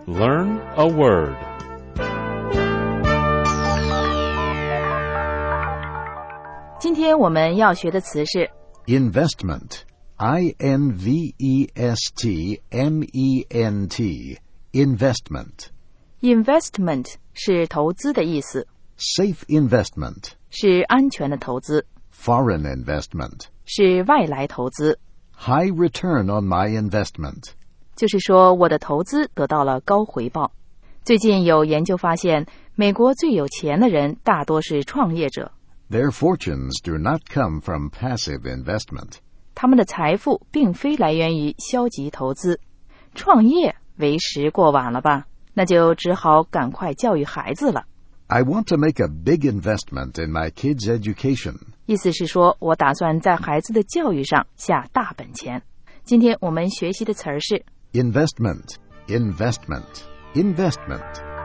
Learn a word. 今天我们要学的词是 Investment. I-N-V-E-S-T-M-E-N-T. Investment. investment 是投资的意思， Safe investment. 是安全的投资， Foreign investment. 是外来投资， High return on my investment. 就是说我的投资得到了高回报。最近有研究发现，美国最有钱的人大多是创业者， Their fortunes do not come from passive investment. 他们的财富并非来源于消极投资。创业为时过晚了吧？那就只好赶快教育孩子了。 I want to make a big investment in my kids' education. 意思是说，我打算在孩子的教育上下大本钱。今天我们学习的词儿是 Investment. Investment. Investment.